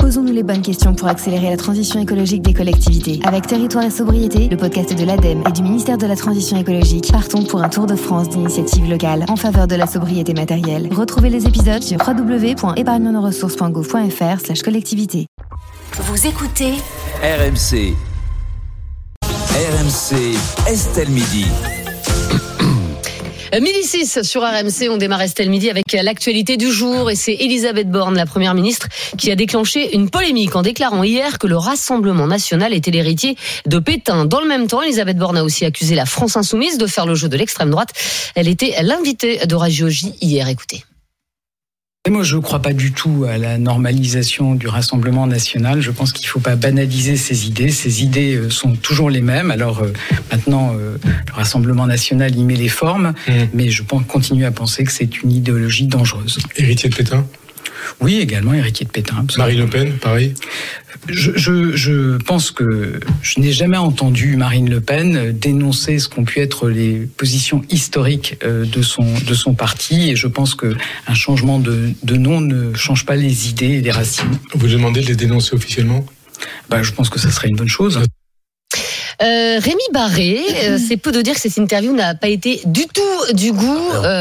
Posons-nous les bonnes questions pour accélérer la transition écologique des collectivités. Avec Territoire et Sobriété, le podcast de l'ADEME et du ministère de la Transition écologique, partons pour un tour de France d'initiatives locales en faveur de la sobriété matérielle. Retrouvez les épisodes sur www.épargnenoressources.gouv.fr/collectivité. Vous écoutez RMC. RMC, Estelle Midi. 1006 sur RMC, on démarre Estelle Midi avec l'actualité du jour et c'est Elisabeth Borne, la première ministre, qui a déclenché une polémique en déclarant hier que le Rassemblement national était l'héritier de Pétain. Dans le même temps, Elisabeth Borne a aussi accusé la France insoumise de faire le jeu de l'extrême droite. Elle était l'invitée de Radio J hier, écoutez. Et moi, je ne crois pas du tout à la normalisation du Rassemblement national. Je pense qu'il ne faut pas banaliser ces idées. Ces idées sont toujours les mêmes. Alors maintenant, le Rassemblement national y met les formes, mais je continue à penser que c'est une idéologie dangereuse. Héritier de Pétain ? Oui, également héritier de Pétain. Absolument. Marine Le Pen, pareil ? Je pense que je n'ai jamais entendu Marine Le Pen dénoncer ce qu'ont pu être les positions historiques de son parti, et je pense qu'un changement de nom ne change pas les idées et les racines. Vous demandez de les dénoncer officiellement ? Je pense que ça serait une bonne chose. Rémi Barré, c'est peu de dire que cette interview n'a pas été du tout du goût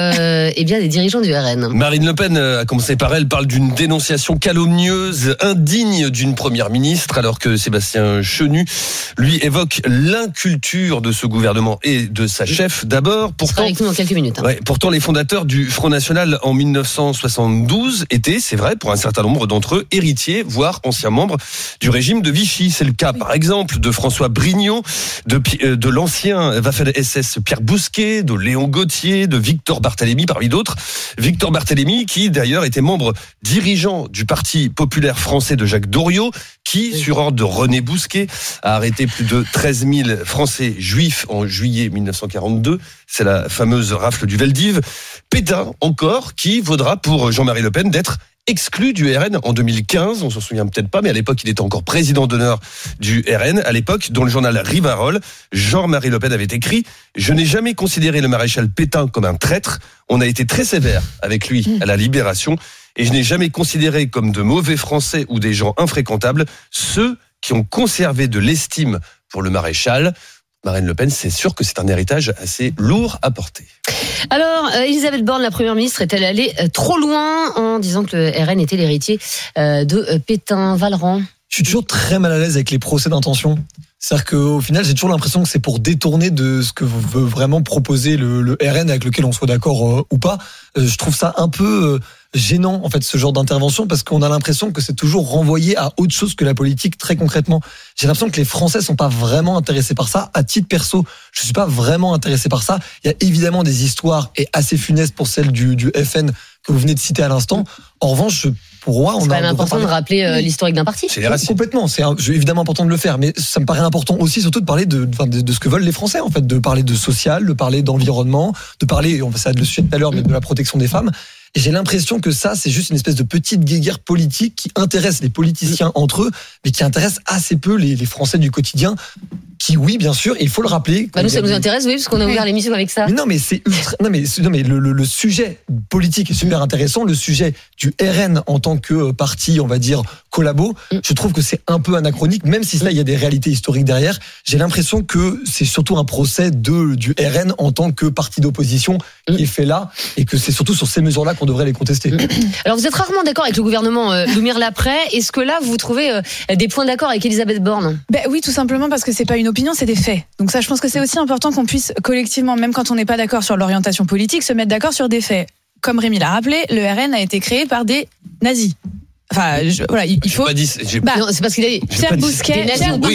des dirigeants du RN. Marine Le Pen, à commencer par elle, parle d'une dénonciation calomnieuse, indigne d'une première ministre, alors que Sébastien Chenu, lui, évoque l'inculture de ce gouvernement et de sa chef d'abord. Pourtant, avec nous dans quelques minutes. Pourtant, les fondateurs du Front National en 1972 étaient, c'est vrai, pour un certain nombre d'entre eux, héritiers, voire anciens membres du régime de Vichy. C'est le cas, par exemple, de François Brignot, de l'ancien Waffen-SS Pierre Bousquet, de Léon Gauthier, de Victor Barthélemy, parmi d'autres. Victor Barthélemy, qui d'ailleurs était membre dirigeant du Parti populaire français de Jacques Doriot, qui, sur ordre de René Bousquet, a arrêté plus de 13 000 Français juifs en juillet 1942. C'est la fameuse rafle du Veldiv. Pétain, encore, qui vaudra pour Jean-Marie Le Pen d'être exclu du RN en 2015, on s'en souvient peut-être pas, mais à l'époque il était encore président d'honneur du RN. À l'époque, dans le journal Rivarol, Jean-Marie Le Pen avait écrit « Je n'ai jamais considéré le maréchal Pétain comme un traître. On a été très sévère avec lui à la Libération, et je n'ai jamais considéré comme de mauvais Français ou des gens infréquentables ceux qui ont conservé de l'estime pour le maréchal ». Marine Le Pen, c'est sûr que c'est un héritage assez lourd à porter. Alors, Elisabeth Borne, la première ministre, est-elle allée trop loin en disant que le RN était l'héritier de Pétain? Vallerand? Je suis toujours très mal à l'aise avec les procès d'intention. C'est-à-dire qu'au final, j'ai toujours l'impression que c'est pour détourner de ce que veut vraiment proposer le RN, avec lequel on soit d'accord ou pas. Je trouve ça un peu gênant, en fait, ce genre d'intervention, parce qu'on a l'impression que c'est toujours renvoyé à autre chose que la politique, très concrètement. J'ai l'impression que les Français sont pas vraiment intéressés par ça. À titre perso, je suis pas vraiment intéressé par ça. Il y a évidemment des histoires, et assez funestes pour celle du FN que vous venez de citer à l'instant. En revanche, pour moi, c'est quand même important de rappeler l'historique d'un parti. C'est complètement, c'est évidemment important de le faire, mais ça me paraît important aussi, surtout de parler de ce que veulent les Français, en fait, de parler de social, de parler d'environnement, de parler, on va ça le sujet tout à l'heure, mais de la protection des femmes. Et j'ai l'impression que ça, c'est juste une espèce de petite guéguerre politique qui intéresse les politiciens entre eux, mais qui intéresse assez peu les Français du quotidien. Qui, oui, bien sûr, il faut le rappeler. Nous, ça nous intéresse, oui, parce qu'on a ouvert l'émission avec ça. Mais non, mais c'est ultra. Non, mais le sujet politique est super intéressant. Le sujet du RN en tant que parti, on va dire, collabo, je trouve que c'est un peu anachronique, même si là, il y a des réalités historiques derrière. J'ai l'impression que c'est surtout un procès du RN en tant que parti d'opposition qui est fait là, et que c'est surtout sur ces mesures-là qu'on devrait les contester. Alors, vous êtes rarement d'accord avec le gouvernement Loumière Laprès. Est-ce que là, vous trouvez des points d'accord avec Elisabeth Borne? Oui, tout simplement parce que c'est pas une opinion, c'est des faits. Donc ça, je pense que c'est aussi important qu'on puisse collectivement, même quand on n'est pas d'accord sur l'orientation politique, se mettre d'accord sur des faits. Comme Rémi l'a rappelé, le RN a été créé par des nazis. Enfin, il faut. Non, c'est parce qu'il a Pierre Bousquet,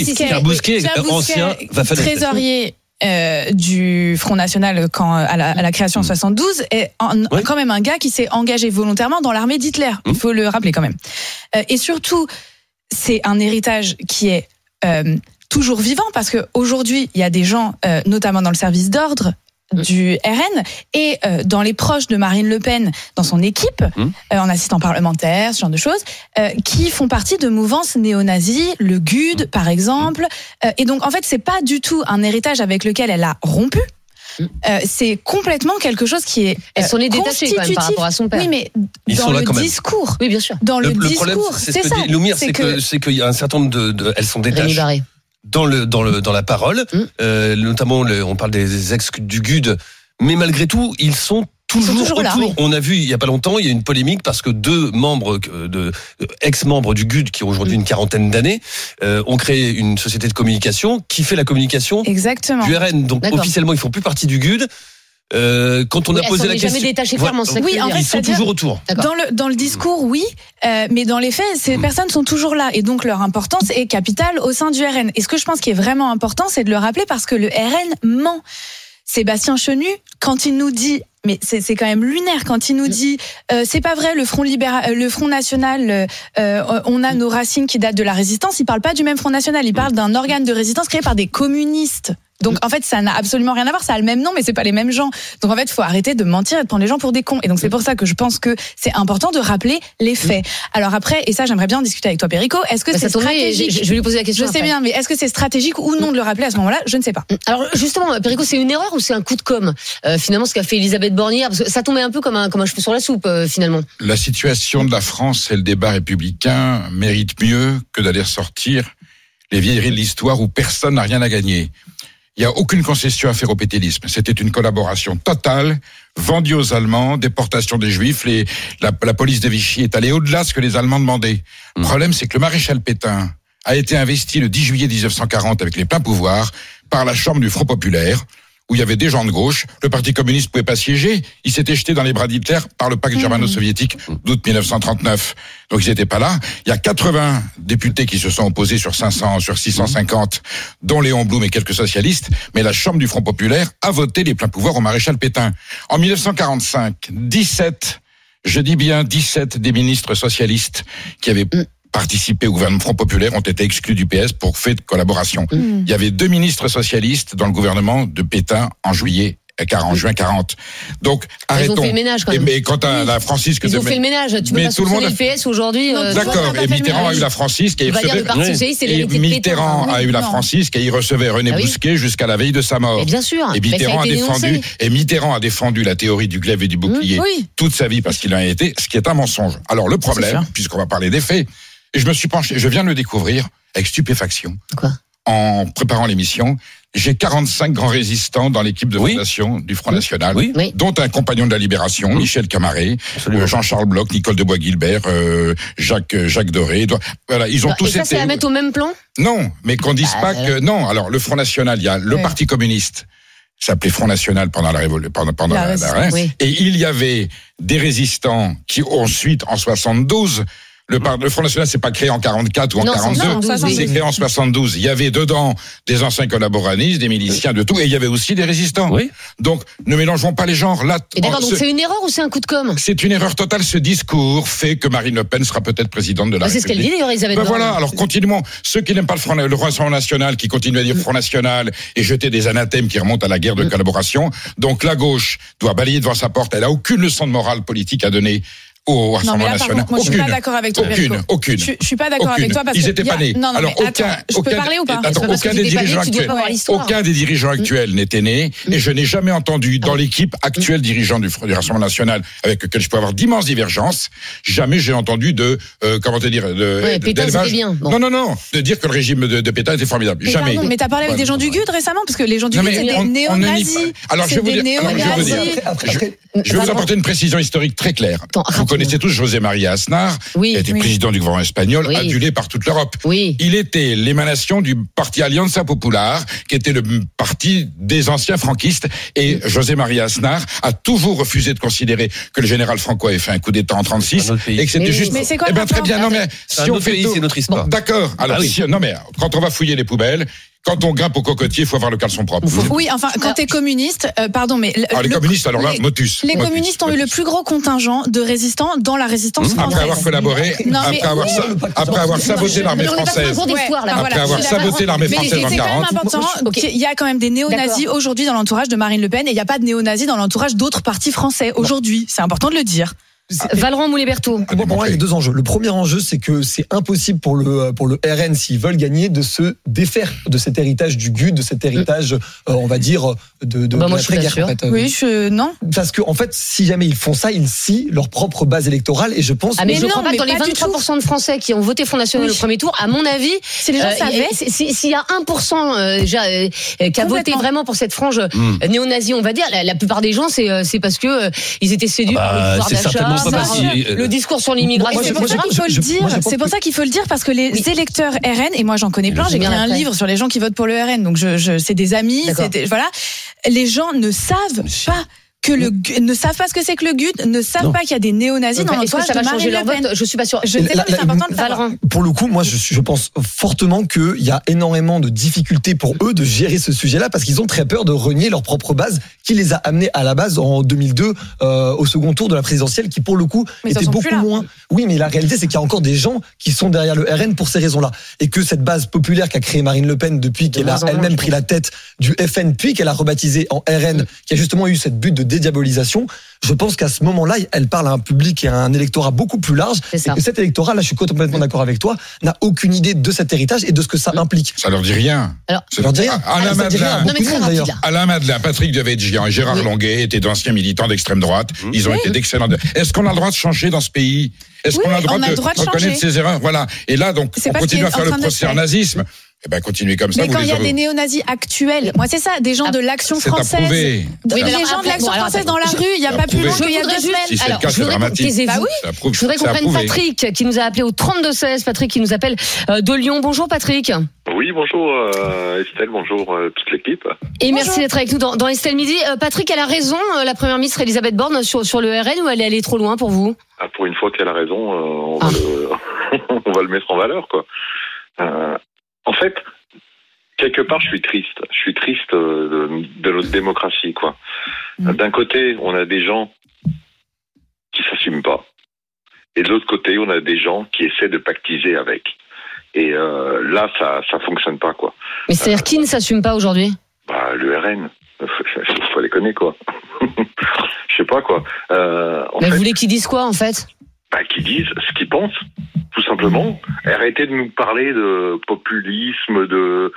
ancien trésorier du Front National à la création en 72, est quand même un gars qui s'est engagé volontairement dans l'armée d'Hitler. Il faut le rappeler quand même. Et surtout, c'est un héritage qui est toujours vivant, parce qu'aujourd'hui, il y a des gens, notamment dans le service d'ordre du RN, et dans les proches de Marine Le Pen, dans son équipe, en assistant parlementaire, ce genre de choses, qui font partie de mouvances néo-nazis, le GUD par exemple. Et donc, en fait, c'est pas du tout un héritage avec lequel elle a rompu. c'est complètement quelque chose qui est Elle s'en est détachée quand même par rapport à son père. Oui, mais Ils dans sont là le quand même. discours. Oui, bien sûr. Dans le problème, discours, c'est ce que ça. dit Loumire, c'est qu'il y a un certain nombre elles sont Rémi détachées Barré. dans la parole, notamment on parle des ex du GUD, mais malgré tout, ils sont toujours toujours là, autour. oui. On a vu il y a pas longtemps, il y a une polémique parce que deux ex-membres du GUD qui ont aujourd'hui une quarantaine d'années ont créé une société de communication qui fait la communication Exactement. du RN. Donc D'accord. officiellement, ils font plus partie du GUD. Quand on a posé la question, jamais détachée clairement. c'est ça que Oui, tu veux en dire. fait, ils sont c'est-à-dire- toujours autour. D'accord. Dans le discours, oui, mais dans les faits, ces personnes sont toujours là et donc leur importance est capitale au sein du RN. Et ce que je pense qui est vraiment important, c'est de le rappeler parce que le RN ment. Sébastien Chenu, quand il nous dit, mais c'est quand même lunaire, quand il nous dit, c'est pas vrai, le Front National, on a nos racines qui datent de la résistance. Il parle pas du même Front National, il parle d'un organe de résistance créé par des communistes. Donc en fait, ça n'a absolument rien à voir. Ça a le même nom, mais c'est pas les mêmes gens. Donc en fait, il faut arrêter de mentir et de prendre les gens pour des cons. Et donc c'est pour ça que je pense que c'est important de rappeler les faits. Alors après, et ça, j'aimerais bien discuter avec toi, Perico. Est-ce que Bah, c'est ça tombe bien, stratégique? je vais lui poser la question. Je sais après. bien, mais est-ce que c'est stratégique ou non de le rappeler à ce moment-là? Je ne sais pas. Alors justement, Perico, c'est une erreur ou c'est un coup de com' finalement ce qu'a fait Elisabeth Borne hier, parce que ça tombait un peu comme un cheveu sur la soupe finalement. La situation de la France et le débat républicain méritent mieux que d'aller ressortir les vieilleries de l'histoire où personne n'a rien à gagner. Il n'y a aucune concession à faire au pétainisme. C'était une collaboration totale, vendue aux Allemands, déportation des Juifs. La police de Vichy est allée au-delà de ce que les Allemands demandaient. Le problème, c'est que le maréchal Pétain a été investi le 10 juillet 1940 avec les pleins pouvoirs par la Chambre du Front Populaire, où il y avait des gens de gauche. Le Parti communiste ne pouvait pas siéger. Il s'était jeté dans les bras d'Hitler par le pacte germano-soviétique d'août 1939. Donc ils n'étaient pas là. Il y a 80 députés qui se sont opposés sur 500, sur 650, dont Léon Blum et quelques socialistes. Mais la Chambre du Front Populaire a voté les pleins pouvoirs au maréchal Pétain. En 1945, 17 des ministres socialistes qui avaient participé au gouvernement Front Populaire ont été exclus du PS pour fait de collaboration. Il y avait 2 ministres socialistes dans le gouvernement de Pétain en juin 40. Donc, arrêtons. Ils ont fait le ménage quand même. Mais quant à la francisque Ils ont fait le ménage. Tu peux mais pas tout le monde soupçonner le PS aujourd'hui. D'accord. Et Mitterrand a eu la francisque et Il va dire le Parti socialiste, c'est et l'héritier de Pétain. Mitterrand a eu la Non. francisque et il recevait René Ah oui. Bousquet jusqu'à la veille de sa mort. Mais bien sûr. Et Mais ça Mitterrand a été dénoncé. Mitterrand a défendu la théorie du glaive et du bouclier Oui. toute sa vie parce qu'il en a été, ce qui est un mensonge. Alors le C'est problème, sûr. puisqu'on va parler des faits, et je me suis penché, je viens de le découvrir avec stupéfaction Quoi? en préparant l'émission. J'ai 45 grands résistants dans l'équipe de fondation du Front National, Oui. Oui. dont un compagnon de la Libération, Michel Camaret, Absolument. Jean-Charles Bloch, Nicole de Bois-Guilbert, Jacques Doré. Voilà, ils ont Et tous ça, c'est été. à mettre au même plan? Non, mais qu'on dise Bah, pas voilà. que non. Alors le Front National, il y a le Ouais. Parti communiste, s'appelait Front National pendant la révolution, pendant La la résistance, oui. et il y avait des résistants qui ensuite en 72. Le Front National, c'est pas créé en 44 ou en Non, c'est en 42. 72, C'est oui. créé en 72. Il y avait dedans des anciens collaborationnistes, des miliciens, de tout, et il y avait aussi des résistants. Oui. Donc, ne mélangeons pas les genres. Là, Et d'accord, donc ce- c'est une erreur ou c'est un coup de com'? c'est une erreur totale. Ce discours fait que Marine Le Pen sera peut-être présidente de la Bah, c'est ce qu'elle dit République. d'ailleurs, Elisabeth Ben Borne. voilà, alors continuons. Ceux qui n'aiment pas le Rassemblement National, qui continuent à dire Front National et jeter des anathèmes qui remontent à la guerre de collaboration. Donc la gauche doit balayer devant sa porte. Elle a aucune leçon de morale politique à donner au Non, mais Rassemblement là, par National. contre, moi, je suis pas d'accord avec toi, Perico. Aucune. Je suis pas d'accord Aucune. avec toi parce Ils que étaient il y a- pas nés. Non, non, Alors mais attends, je peux parler ou pas? Attends, C'est pas parce aucun que des t'étais pas né dirigeants que tu dois actuels. pas avoir l'histoire. Aucun des dirigeants actuels n'était né et je n'ai jamais entendu dans l'équipe actuelle dirigeant du Rassemblement National avec lequel je peux avoir d'immenses divergences, jamais j'ai entendu de comment te dire Ouais, Pétain, d'élevage. c'était bien. Bon. Non, de dire que le régime de Pétain était formidable. Mais Jamais. pardon, mais t'as parlé avec des gens du GUD récemment parce que les gens du Non, GUD mais c'est des on ne nie néo-nazis. pas. Alors, je C'est vais vous des dire- alors, je vais vous dire. néo-nazis. Je vais vous apporter une précision historique très claire. Attends, Vous rapidement. connaissez tous José María Aznar, Oui, qui a été oui. président du gouvernement espagnol, Oui. adulé par toute l'Europe. Oui. Il était l'émanation du parti Alianza Popular, qui était le parti des anciens franquistes. Et José María Aznar a toujours refusé de considérer que le général Franco avait fait un coup d'État en 36 C'est un autre pays. et que c'était Mais- juste. mais c'est quoi Eh ben, le très rapport? bien. Non, mais C'est un si on autre fait pays, tout- c'est notre histoire. D'accord. Alors, Ah oui. non, mais quand on va fouiller les poubelles, quand on grimpe au cocotier, il faut avoir le caleçon propre. Oui, enfin, quand t'es communiste, pardon, mais Alors, les communistes, alors là, motus. Les communistes ont eu le plus gros contingent de résistants dans la résistance française. Après avoir collaboré, Non, mais- après avoir saboté l'armée Non, mais on est pas sur un française. cours d'histoire, là. enfin, Après voilà, avoir je suis d'accord. saboté l'armée Mais française en c'est quand même 40. important Ok. qu'il y a quand même des néo-nazis D'accord. aujourd'hui dans l'entourage de Marine Le Pen et il n'y a pas de néo-nazis dans l'entourage d'autres partis français aujourd'hui. C'est important de le dire. Valran Moulet-Berthaud. Pour moi, il y a deux enjeux. Le premier enjeu, c'est que c'est impossible pour le RN, s'ils veulent gagner, de se défaire de cet héritage du GUD, de cet héritage, on va dire, de moi, je suis pas l'après-guerre. sûr. En fait. Oui, non. Parce que, en fait, si jamais ils font ça, ils scient leur propre base électorale, et je pense. Ah, mais je non, crois pas mais que dans les pas du 23% de Français qui ont voté Front National Oui. au premier tour, à mon avis, Si les gens savaient. s'il y a 1% déjà qui a voté Complètement. vraiment pour cette frange néo-nazie, on va dire, la plupart des gens, c'est parce que ils étaient séduits par le pouvoir c'est certainement d'achat, pas par parce que- le discours sur l'immigration, C'est pour ça qu'il faut le dire. C'est pour ça qu'il faut le dire parce que les électeurs RN, et moi j'en connais plein, j'ai écrit bien un après. livre sur les gens qui votent pour le RN, donc c'est des amis, D'accord. voilà. Les gens ne savent pas ne savent pas ce que c'est que le GUD, ne savent pas qu'il y a des néo-nazis dans Est-ce que l'entourage ça de va changer Marine leur Le Pen. vote? Je suis pas sûre. Je sais pas, mais c'est important de savoir. Valran. Pour le coup, moi, je pense fortement qu'il y a énormément de difficultés pour eux de gérer ce sujet-là parce qu'ils ont très peur de renier leur propre base qui les a amenés à la base en 2002 au second tour de la présidentielle qui, pour le coup, Mais ils en était sont beaucoup plus là. moins. Oui, mais la réalité, c'est qu'il y a encore des gens qui sont derrière le RN pour ces raisons-là. Et que cette base populaire qu'a créée Marine Le Pen depuis qu'elle a moins en moins, elle-même je pris la tête du FN, puis qu'elle a rebaptisé en RN, qui a justement eu cette but de dédiabolisation, je pense qu'à ce moment-là, elle parle à un public et à un électorat beaucoup plus large. C'est ça. Et que cet électorat, là, je suis complètement d'accord avec toi, n'a aucune idée de cet héritage et de ce que ça implique. Ça leur dit rien. Alors, Ça leur dit rien. Alain Ça dit rien à Madelin. non, mais beaucoup de très monde, rapide, d'ailleurs. là. Alain Madelin, Patrick Devedjian et Gérard Longuet étaient d'anciens militants d'extrême droite. Ils ont été d'excellents. Est-ce qu'on a le droit de changer dans ce pays? Est-ce Oui, qu'on a le droit on a de le droit de reconnaître changer. ses erreurs? Voilà. Et là, donc, C'est on pas ce continue qui à est faire en le train d'être procès fait. en nazisme. Eh ben, continuez comme ça. Mais vous quand il y a les des néo-nazis actuels, moi c'est ça, des gens de l'action C'est française. approuvé. Oui, mais les alors, gens de après, l'action bon, alors, française dans la je- rue, il n'y a c'est pas plus approuvé. loin qu'il y a Je voudrais 2 juste- semaines. Si c'est le Alors, cas, je c'est voudrais dramatique. taisez-vous. Bah oui. Je voudrais qu'on C'est prenne approuvé. Patrick qui nous a appelé au 32-16. Patrick qui nous appelle de Lyon. Bonjour Patrick. Oui, bonjour Estelle, bonjour toute l'équipe. Et merci d'être avec nous dans Estelle Midi. Patrick, elle a raison, la première ministre Elisabeth Borne sur le RN, ou elle est allée trop loin pour vous? Ah, pour une fois qu'elle a raison, on va le mettre en valeur, quoi. En fait, quelque part, je suis triste. Je suis triste de notre démocratie, quoi. D'un côté, on a des gens qui s'assument pas, et de l'autre côté, on a des gens qui essaient de pactiser avec. Et là, ça fonctionne pas, quoi. Mais c'est-à-dire qui ne s'assume pas aujourd'hui? Bah, le RN, faut déconner, quoi. Je sais pas, quoi. En Mais fait, vous voulez qu'ils disent quoi en fait? bah, qui disent ce qu'ils pensent, tout simplement. Arrêtez de nous parler de populisme, de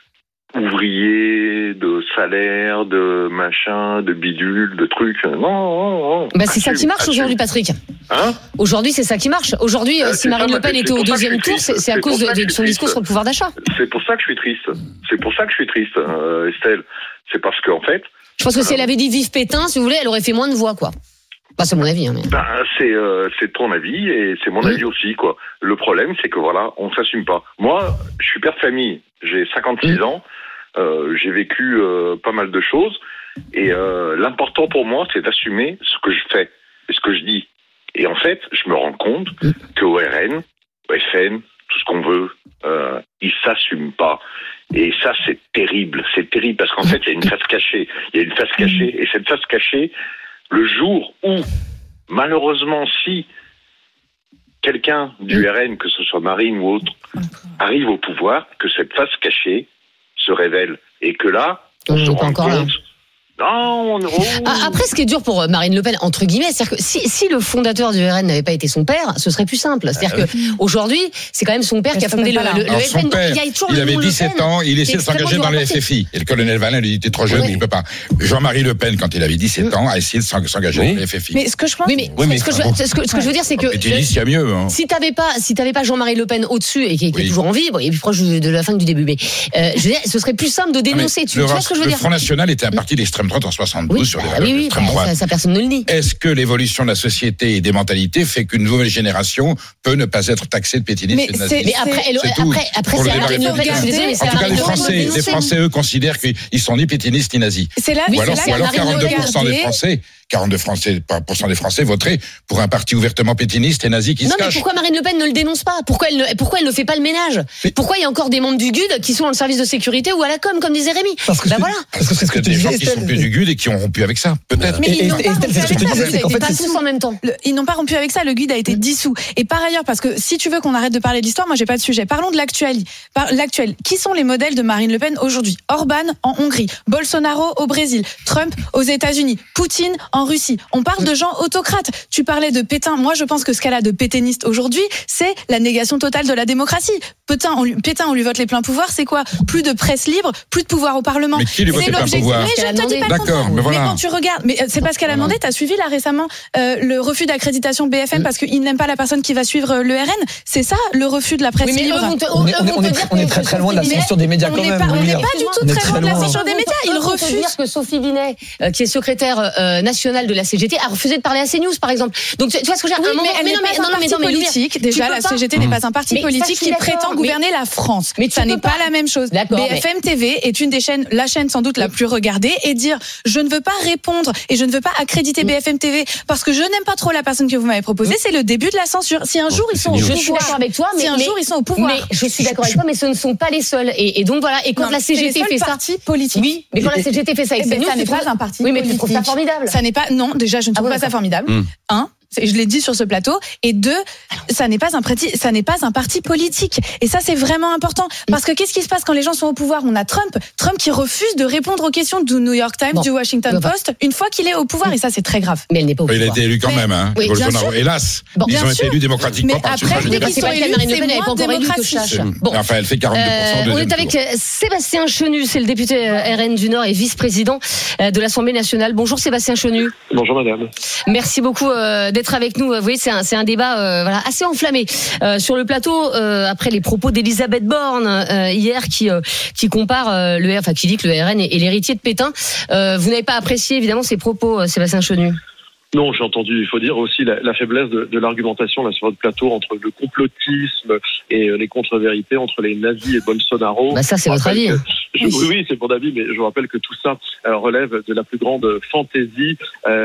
ouvriers, de salaire, de machin, de bidule, de trucs. Non. Bah, c'est ça qui marche Assume. aujourd'hui, Patrick. Hein? Aujourd'hui, c'est ça qui marche. Aujourd'hui, si c'est Marine ça, Le Pen c'est était au pour ça que deuxième je suis tour, triste. c'est à C'est cause pour ça que de je son suis discours triste. sur le pouvoir d'achat. C'est pour ça que je suis triste. C'est pour ça que je suis triste, Estelle. C'est parce qu'en fait, Je pense que si elle avait dit vive Pétain, si vous voulez, elle aurait fait moins de voix, quoi. Bah, c'est mon avis. Hein, mais... c'est ton avis et c'est mon avis aussi, quoi. Le problème, c'est que voilà, on s'assume pas. Moi, je suis père de famille. J'ai 56 ans. J'ai vécu pas mal de choses et l'important pour moi, c'est d'assumer ce que je fais et ce que je dis. Et en fait, je me rends compte qu'au RN, au FN, tout ce qu'on veut, ils s'assument pas. Et ça, c'est terrible. C'est terrible parce qu'en fait, il y a une face cachée. Il y a une face cachée. Et cette face cachée, le jour où, malheureusement, si quelqu'un du RN, que ce soit Marine ou autre, arrive au pouvoir, que cette face cachée se révèle. Et que là, on se n'est pas rend encore là. compte... Non, Après, ce qui est dur pour Marine Le Pen, entre guillemets, c'est-à-dire que si le fondateur du RN n'avait pas été son père, ce serait plus simple. C'est-à-dire que aujourd'hui, c'est quand même son père qui a fondé le Alors, FN. son Donc, père, il y a toujours il le avait nom Le 17 Pen, ans, il qui est essaie de extrêmement s'engager dans le dur à porter. FFI. Et le colonel Valin lui dit, t'es trop jeune, il peut pas. Jean-Marie Le Pen, quand il avait 17 ans, a essayé de s'engager dans le FFI. Mais ce que je pense. Oui, mais ce que je veux dire, c'est que Pétiniste, il y a mieux. Hein. si t'avais pas Jean-Marie Le Pen au-dessus et qui est Oui. toujours en vie, bon, il est plus proche de la fin du début, mais je veux dire, ce serait plus simple de dénoncer. Tu vois ce que je veux Le dire? Front National était un parti d'extrême droite en 72 Oui, sur les bah valeurs oui, d'extrême bah, droite. ça personne ne le nie. Est-ce que l'évolution de la société et des mentalités fait qu'une nouvelle génération peut ne pas être taxée de pétiniste et de nazisme? Mais après, C'est tout. après, Pour c'est le Marine Le débat Pen. Je suis désolée, mais c'est En tout cas, Marine les Le Pen Français, de les dénoncer. Français, eux, considèrent qu'ils sont ni pétinistes ni nazis. C'est là, Ou alors, c'est là, 42% des Français, 42% des Français voteraient pour un parti ouvertement pétiniste et nazi qui Non, se mais cache. pourquoi Marine Le Pen ne le dénonce pas? Pourquoi elle ne fait pas le ménage? Pourquoi il y a encore des membres du GUD qui sont dans le service de sécurité ou à la com, comme disait Rémi? Parce que Bah c'est- voilà. Parce que c'est ce que Il y a tu des gens disais, qui sont Estelle. plus du GUD et qui ont rompu avec ça, peut-être. Mais ils n'ont pas Estelle, rompu c'est ce que avec tu ça, disais, c'est qu'en mais fait, Pas c'est- tous en même temps. Ils n'ont pas rompu avec ça, le GUD a été dissous. Et par ailleurs, parce que si tu veux qu'on arrête de parler de l'histoire, moi j'ai pas de sujet. Parlons de l'actuel. Qui sont les modèles de Marine Le Pen aujourd'hui? Orban en Hongrie, Bolsonaro au Brésil, Trump aux États-Unis, Poutine en Russie. On parle de gens autocrates. Tu parlais de Pétain. Moi, je pense que ce qu'elle a de pétainiste aujourd'hui, c'est la négation totale de la démocratie. Pétain, on lui vote les pleins pouvoirs. C'est quoi? Plus de presse libre, plus de pouvoir au Parlement. Mais qui lui vote les pleins pouvoirs? Mais je te dis pas D'accord, mais voilà. Mais quand tu regardes, mais c'est pas ce qu'elle a demandé. T'as suivi là récemment le refus d'accréditation BFM parce qu'il n'aime pas la personne qui va suivre le RN. C'est ça le refus de la presse libre. On est très loin de la censure des médias quand même. On n'est pas du tout très loin de la censure des médias. Il refuse. Dire que Sophie Binet, qui est secrétaire nationale de la CGT, a refusé de parler à CNews, par exemple. Donc tu vois ce que j'ai un moment. Mais elle n'est pas un parti politique. Déjà, la CGT n'est pas un parti politique qui prétend gouverner la France. Mais ça n'est pas la même chose. BFM TV est une des chaînes, la chaîne sans doute la plus regardée, et dire je ne veux pas répondre et je ne veux pas accréditer BFM TV parce que je n'aime pas trop la personne que vous m'avez proposée, c'est le début de la censure. Si un jour ils sont au pouvoir, je suis d'accord avec toi, mais si un jour ils sont au pouvoir, mais je suis d'accord avec toi, mais ce ne sont pas les seuls. Et donc voilà. Et quand la CGT fait ça, parti politique. Oui, mais quand la CGT fait ça avec CNews, ça n'est pas un parti. Oui, mais tu trouves ça formidable. Ça n'est pas. Non, déjà, je ne trouve pas ça formidable. Je l'ai dit sur ce plateau. Et 2, ça n'est pas un parti politique. Et ça, c'est vraiment important. Parce que qu'est-ce qui se passe quand les gens sont au pouvoir? On a Trump qui refuse de répondre aux questions du New York Times, du Washington Post, une fois qu'il est au pouvoir. Et ça, c'est très grave. Mais elle n'est pas au pouvoir. Il a été élu quand même, hein. Oui, Bolsonaro. Hélas, ils ont été élus démocratiquement par le suffrage universel. C'est pas le cas de Marine Le Pen, elle n'est pas encore élue que je sache. Bon. Enfin, elle fait 42%. On est avec Sébastien Chenu, c'est le député RN du Nord et vice-président de l'Assemblée nationale. Bonjour Sébastien Chenu. Bonjour madame. Merci beaucoup d'être avec nous. Vous voyez, c'est un débat assez enflammé sur le plateau après les propos d'Elisabeth Borne hier qui compare qui dit que le RN est l'héritier de Pétain. Vous n'avez pas apprécié évidemment ces propos, Sébastien Chenu? Non, j'ai entendu, il faut dire aussi la faiblesse de l'argumentation là sur votre plateau entre le complotisme et les contre-vérités entre les nazis et Bolsonaro. Bah ça, c'est votre avis. Oui, c'est mon avis, mais je vous rappelle que tout ça relève de la plus grande fantaisie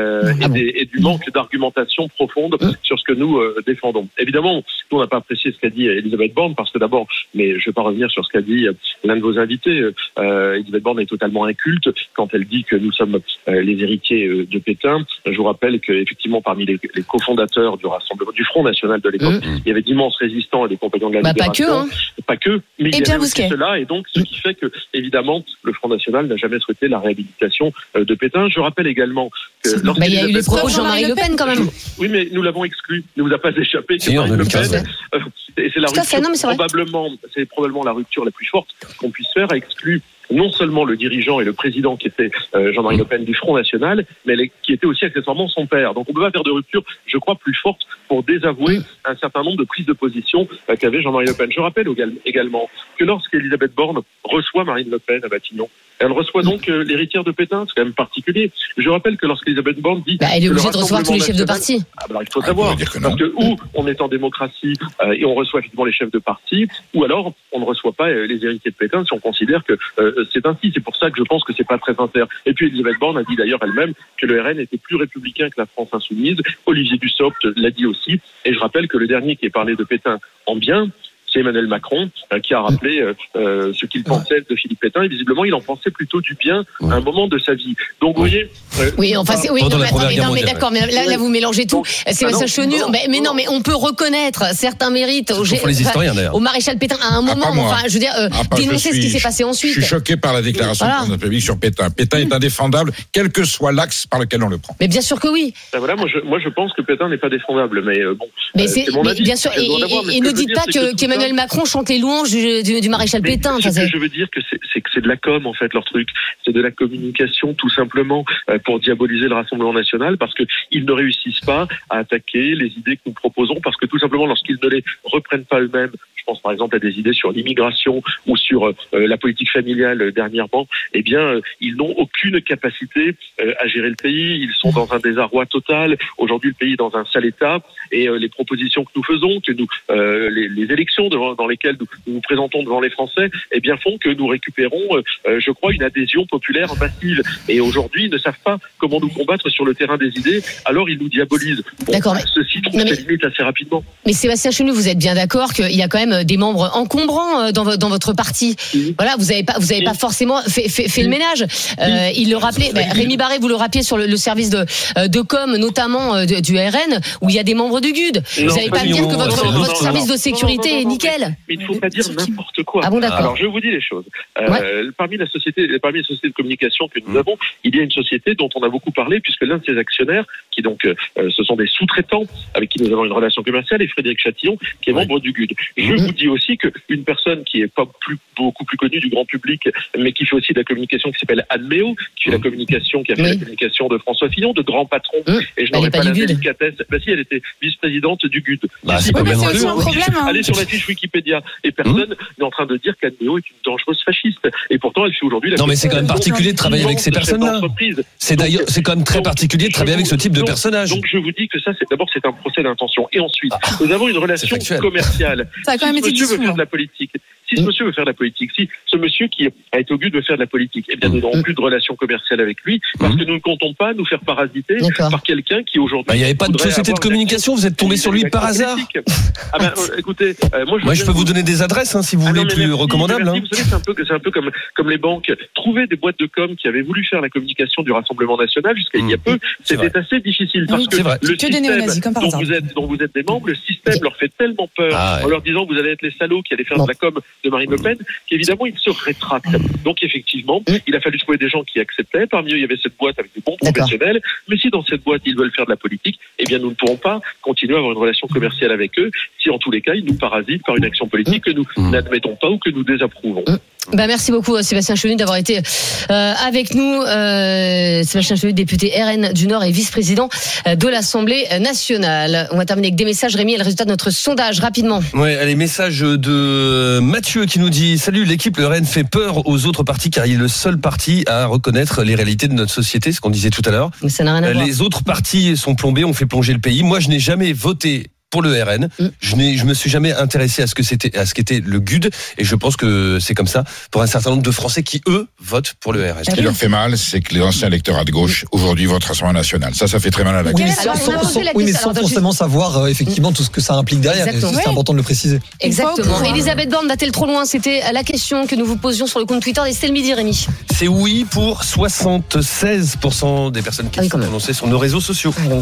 et du manque d'argumentation profonde sur ce que nous défendons. Évidemment, nous, on n'a pas apprécié ce qu'a dit Elisabeth Borne, parce que d'abord, mais je ne vais pas revenir sur ce qu'a dit l'un de vos invités, Elisabeth Borne est totalement inculte quand elle dit que nous sommes les héritiers de Pétain. Je vous rappelle qu'effectivement, parmi les cofondateurs du Front National de l'époque, il y avait d'immenses résistants et des compagnons de la Libération. Pas que, mais il y avait aussi cela, et donc ce qui fait que, évidemment, le Front National n'a jamais souhaité la réhabilitation de Pétain. Je rappelle également que il y a eu les propos de Jean-Marie Le Pen quand même. Oui, mais nous l'avons exclu. Il ne nous a pas échappé que Marine Le Pen, et c'est la rupture, c'est probablement la rupture la plus forte qu'on puisse faire, a exclu non seulement le dirigeant et le président qui était Jean-Marie Le Pen du Front National, mais qui était aussi accessoirement son père. Donc on ne peut pas faire de rupture, je crois, plus forte pour désavouer un certain nombre de prises de position qu'avait Jean-Marie Le Pen. Je rappelle également que lorsqu'Elisabeth Borne reçoit Marine Le Pen à Matignon, elle reçoit donc l'héritière de Pétain, c'est quand même particulier. Je rappelle que lorsqu'Elisabeth Borne dit... elle est obligée de recevoir tous les chefs de parti. Alors il faut savoir, parce que ou on est en démocratie et on reçoit effectivement les chefs de parti, ou alors on ne reçoit pas les héritiers de Pétain si on considère que c'est ainsi. C'est pour ça que je pense que c'est pas très sincère. Et puis Elisabeth Borne a dit d'ailleurs elle-même que le RN était plus républicain que la France insoumise. Olivier Dussopt l'a dit aussi. Et je rappelle que le dernier qui est parlé de Pétain en bien, c'est Emmanuel Macron qui a rappelé ce qu'il pensait de Philippe Pétain, et visiblement il en pensait plutôt du bien à un moment de sa vie. Donc vous voyez... mais d'accord, mais là vous mélangez tout. Sébastien Chenu, mais on peut reconnaître certains mérites au maréchal Pétain à un moment, je veux dire, dénoncer ce qui s'est passé ensuite. Je suis choqué par la déclaration de la République sur Pétain. Pétain est indéfendable, quel que soit l'axe par lequel on le prend. Mais bien sûr que oui. Voilà, moi je pense que Pétain n'est pas défendable, mais bon, c'est mon avis. Bien sûr, et ne dites pas qu'Emmanuel Macron chante les louanges du maréchal Pétain. Je veux dire que c'est de la com, en fait, leur truc. C'est de la communication, tout simplement, pour diaboliser le Rassemblement national, parce qu'ils ne réussissent pas à attaquer les idées que nous proposons, parce que tout simplement, lorsqu'ils ne les reprennent pas eux-mêmes, je pense par exemple à des idées sur l'immigration ou sur la politique familiale dernièrement, eh bien, ils n'ont aucune capacité à gérer le pays. Ils sont dans un désarroi total. Aujourd'hui, le pays est dans un sale état, et les propositions que nous faisons, les élections dans lesquelles nous nous présentons devant les Français, eh bien, font que nous récupérons, je crois, une adhésion populaire massive. Et aujourd'hui, ils ne savent pas comment nous combattre sur le terrain des idées, alors ils nous diabolisent. Bon, ceci trouve ses limites assez rapidement. Mais Sébastien Chenu, vous êtes bien d'accord qu'il y a quand même même des membres encombrants dans votre parti. Voilà, vous avez pas forcément fait le ménage. Il le rappelait, Rémi Barré, vous le rappelez sur le service de com, notamment du RN, où il y a des membres du GUD. Vous n'allez pas me dire que votre service de sécurité est nickel. Mais il ne faut pas dire n'importe quoi. Ah bon, d'accord. Alors je vous dis les choses. Parmi les sociétés de communication que nous avons, il y a une société dont on a beaucoup parlé, puisque l'un de ses actionnaires, qui donc ce sont des sous-traitants avec qui nous avons une relation commerciale, est Frédéric Chatillon, qui est membre du GUD. Je vous dis aussi qu'une personne qui est pas beaucoup plus connue du grand public, mais qui fait aussi de la communication, qui s'appelle Anne Méo, qui fait la communication, qui a fait la communication de François Fillon, de grands patrons, et je n'aurais pas la délicatesse. Si, elle était vice-présidente du GUD. C'est pas bien non plus. Allez sur la fiche Wikipédia, et personne n'est en train de dire qu'Anne Méo est une dangereuse fasciste. Et pourtant, elle fait aujourd'hui la... Non, mais c'est quand même particulier de travailler avec ces personnes-là. C'est quand même très particulier de travailler avec ce type de personnages. Donc je vous dis que ça, c'est un procès d'intention. Et ensuite, nous avons une relation commerciale. Ça a quand même été monsieur veut faire de la politique. Si ce monsieur veut faire de la politique, si ce monsieur qui a été au GUD veut faire de la politique, eh bien nous n'aurons plus de relation commerciale avec lui, parce que nous ne comptons pas nous faire parasiter par quelqu'un qui aujourd'hui... Il n'y avait pas de société de communication, vous êtes tombé sur lui par hasard. Écoutez, moi je peux vous donner des adresses si vous voulez, plus recommandables. Vous savez, c'est un peu comme les banques. Trouver des boîtes de com qui avaient voulu faire la communication du Rassemblement National jusqu'à il y a peu, c'était assez difficile, parce que le système dont vous êtes des membres, le système leur fait tellement peur en leur disant vous allez être les salauds qui allaient faire de la com de Marine Le Pen, qu'évidemment ils se rétractent. Donc effectivement, il a fallu trouver des gens qui acceptaient. Parmi eux, il y avait cette boîte avec des bons professionnels. Mais si dans cette boîte ils veulent faire de la politique, eh bien nous ne pourrons pas continuer à avoir une relation commerciale avec eux si en tous les cas ils nous parasitent par une action politique que nous n'admettons pas ou que nous désapprouvons. Merci beaucoup Sébastien Chenu d'avoir été avec nous. Sébastien Chenu, député RN du Nord et vice-président de l'Assemblée nationale. On va terminer avec des messages, Rémi, et le résultat de notre sondage rapidement. Ouais, allez, message de Mathieu qui nous dit: salut, l'équipe, le RN fait peur aux autres partis car il est le seul parti à reconnaître les réalités de notre société, ce qu'on disait tout à l'heure. Mais ça n'a rien à voir. Les autres partis sont plombés, ont fait plonger le pays. Moi, je n'ai jamais voté pour le RN. Je me suis jamais intéressé à ce qu'était le GUD, et je pense que c'est comme ça pour un certain nombre de Français qui, eux, votent pour le RN. Ce qui leur fait mal, c'est que les anciens électorats de gauche, aujourd'hui, votent Rassemblement National. Ça fait très mal à la gueule. Mais sans forcément savoir effectivement tout ce que ça implique derrière. C'est important de le préciser. Exactement. Elisabeth Borne va-t-elle trop loin? C'était la question que nous vous posions sur le compte Twitter d'Estelle Midi, Rémi. C'est oui pour 76% des personnes qui se sont prononcées sur nos réseaux sociaux.